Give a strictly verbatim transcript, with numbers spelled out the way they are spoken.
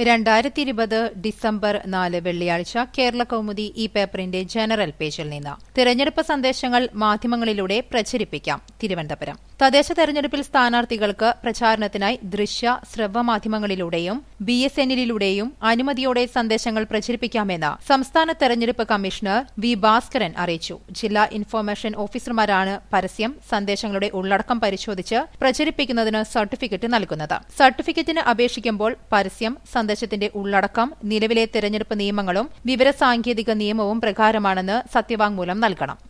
രണ്ടായിരത്തി ഇരുപത് ഡിസംബർ നാല് വെള്ളിയാഴ്ച കേരള കൗമുദി ഈ പേപ്പറിന്റെ ജനറൽ പേജിൽ നിന്ന് തിരഞ്ഞെടുപ്പ് സന്ദേശങ്ങൾ മാധ്യമങ്ങളിലൂടെ പ്രചരിപ്പിക്കാം. തിരുവനന്തപുരം തദ്ദേശ തെരഞ്ഞെടുപ്പിൽ സ്ഥാനാർത്ഥികൾക്ക് പ്രചാരണത്തിനായി ദൃശ്യ ശ്രവ്യ മാധ്യമങ്ങളിലൂടെയും ബി എസ് എന്നിലൂടെയും അനുമതിയോടെ സന്ദേശങ്ങൾ പ്രചരിപ്പിക്കാമെന്ന് സംസ്ഥാന തെരഞ്ഞെടുപ്പ് കമ്മീഷണർ വി ഭാസ്കരൻ അറിയിച്ചു. ജില്ലാ ഇൻഫർമേഷൻ ഓഫീസർമാരാണ് പരസ്യം സന്ദേശങ്ങളുടെ ഉള്ളടക്കം പരിശോധിച്ച് പ്രചരിപ്പിക്കുന്നതിന് സർട്ടിഫിക്കറ്റ് നൽകുന്നത്. സർട്ടിഫിക്കറ്റിന് അപേക്ഷിക്കുമ്പോൾ പരസ്യം സന്ദേശത്തിന്റെ ഉള്ളടക്കം നിലവിലെ തെരഞ്ഞെടുപ്പ് നിയമങ്ങളും വിവരസാങ്കേതിക നിയമവും പ്രകാരമാണെന്ന് സത്യവാങ്മൂലം നൽകണം.